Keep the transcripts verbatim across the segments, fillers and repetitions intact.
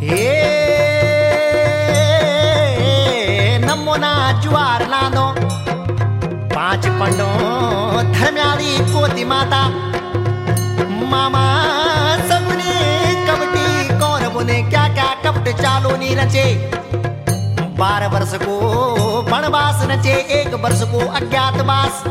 ये नमोना जुआर लादो पांच पंडो धर्म्याली कोती माता मामा सबने कपटी कौरवों ने क्या क्या कपट चालो नी रचे। बारह वर्ष को वनवास नचे, एक वर्ष को अज्ञातवास,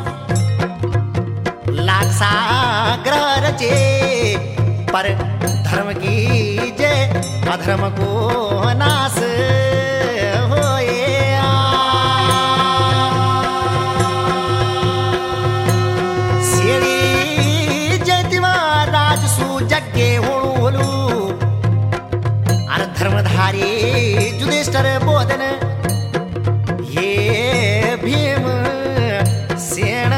लाख सा ग्रह रचे। पर धर्म की जय अधर्म को नाश होए। सेड़ी जयतिवा राजसू जग्गे होणु होलू अर धर्मधारी युधिष्ठिर बोधन ये भीम सेन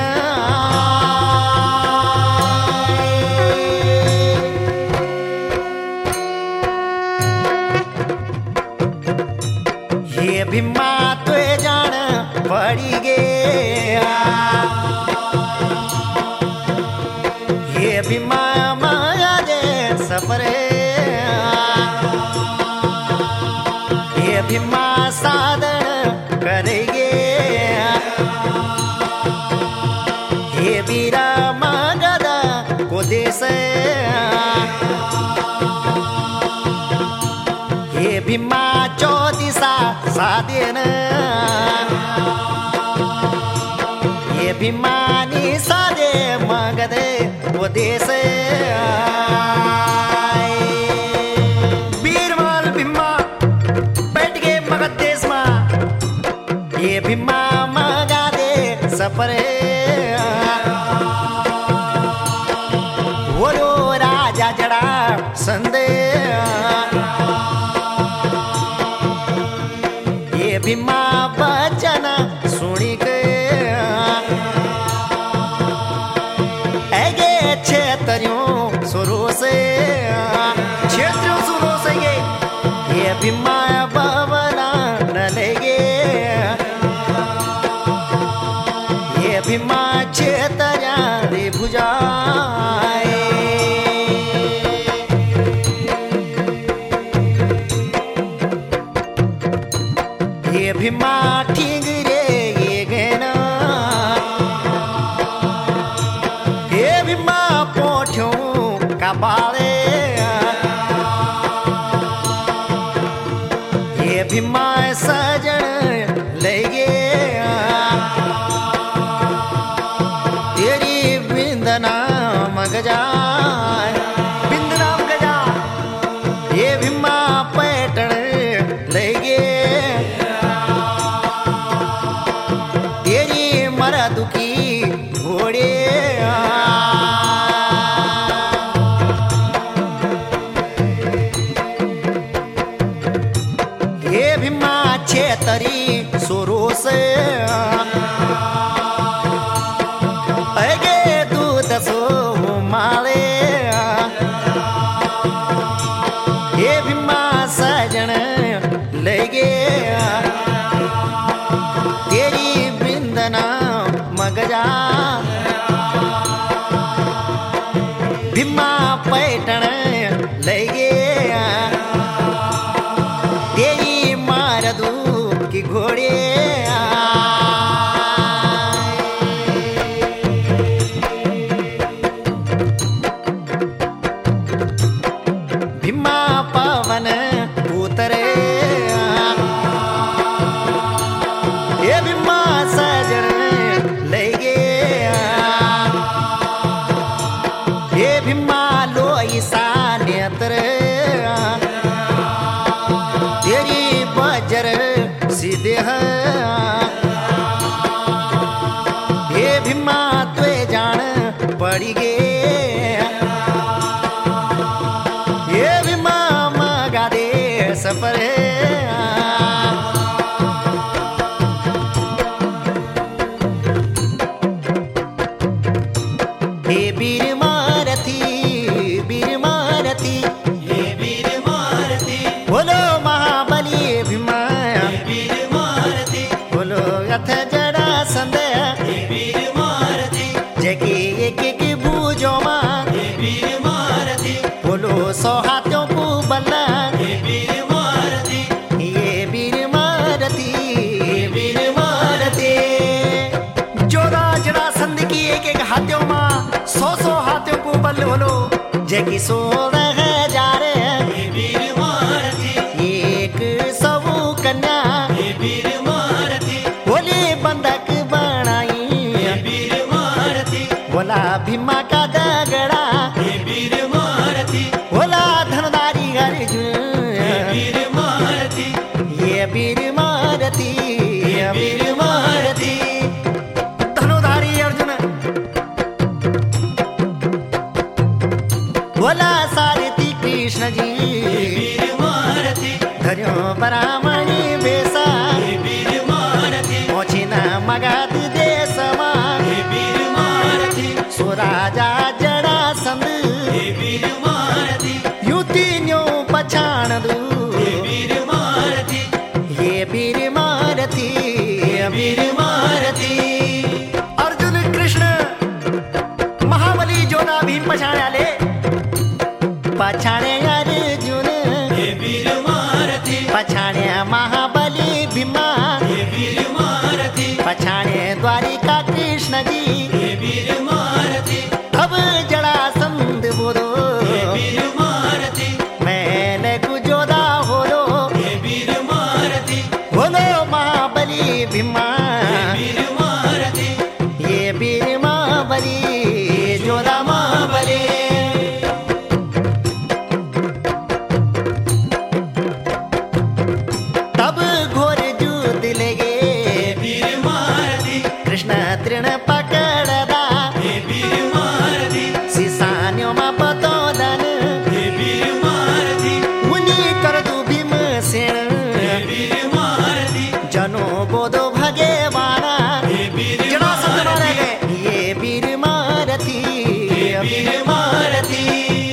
ये भीमा तो जान पड़ी गया। ये भीमा माया दे सफर ये भीमा साधन करेंगे। ये वीरा मगध को देश ये भीमा चौतीसा साधन ये भीमानी साधे मगध को देश। बीरबल भीमा बैठ गए मगध देश में। ये भीमा मगा दे सफर बोलो राजा जड़ा संदे। ये भीमा बचन सुनी के ऐगे क्षेत्रियों सुरो से क्षेत्रियों सुरो से ये ये भीमा बवना न लेगे। ये भीमा क्षेत्रिया रे भुजाए। ये भीमा ठीक रे ये गना ये भीमा पोठ्यों का बाले। ये भीमा सजन ले गया तेरी बिंदना मग जाए बिंदना मग जा। ये भीमा पैटण ले गया तेरी मरदु की घोड़े। ये भीमा क्षेत्री सुरो से ऐगे दूत सो माले। ये भीमा सजन ले गया तेरी बिंदना मगजा। भीमा पैटण ले गया तेरी मारदू की घोड़े। भीमा पवन उतरे ये भीमा सजन ले गया। ये भीमा लोई सा नेत्र तेरी बजर सीधे है। ये भीमा तुए जान पड़ी गे। ये भीमा मगा दे सफर हे वीर मारथी वीर मारथी ये वीर मारती बोलो महाबली भीमा। ये वीर मारती बोलो अथ जड़ा संदे ये वीर मारती जगी एक एक बूझो माँ। ये वीर मारती बोलो सौ हाथों को बल्ला ये वीर बोल बोलो जय किशोर हजार हे वीर महारथी एक सौ कन्या हे वीर महारथी बोले बंधक बनाई हे वीर महारथी बोला भीमा का दगड़ा हे वीर महारथी बोला धनदारी अर्जुन हे वीर महारथी ये वीर महारथी ये वीर महारथी धनुधारी अर्जुन बोला सारथी कृष्ण जी हे वीर महारथी धन्यो ब्राह्मणी बेसा हे वीर महारथी मोचिन मगध देशमा हे वीर महारथी सुराजा जरासंध हे वीर महारथी युति न्यो पछाण दू हे वीर महारथी ये वीर महारथी ये वीर महारथी अर्जुन कृष्ण महाबली जोना भीम पछाणे आले पछाणे अर्जुन हे वीर महारथी पछाणे महाबली भीमा हे वीर महारथी पछाणे द्वारिका कृष्ण जी हे वीर महारथी अब जरासंध बोलो हे वीर महारथी मैंने गुजोदा होलो हे वीर महारथी बोलो महाबली भीमा हे वीर महारथी ये वीर महाबली जोधा महाबली तब घोर युद्ध लगे हे वीर महारथी कृष्ण तृण पकड़दा हे वीर महारथी सिसान्यों में बतौदन हे वीर महारथी मुनि कर दू भीम सेन हे वीर महारथी जनो बोधो भगवाना हे वीर जरासंध मारे महारथी गए ये वीर महारथी हे वीर महारथी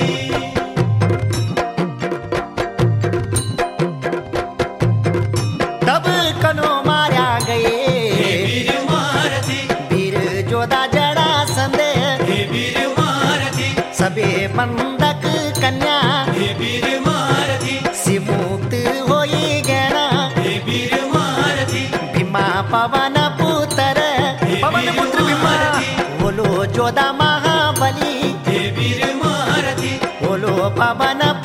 तब कनो मारा हे गए वीर महारथी वीर जोधा जरासंध हे वीर महारथी सबे बंधक कन्या हे वीर महारथी से मुक्त होई गया हे वीर महारथी भीमा पवन पुत्र पवन पुत्र भीमा बोलो जोधा महाबली हे वीर महारथी बोलो पवन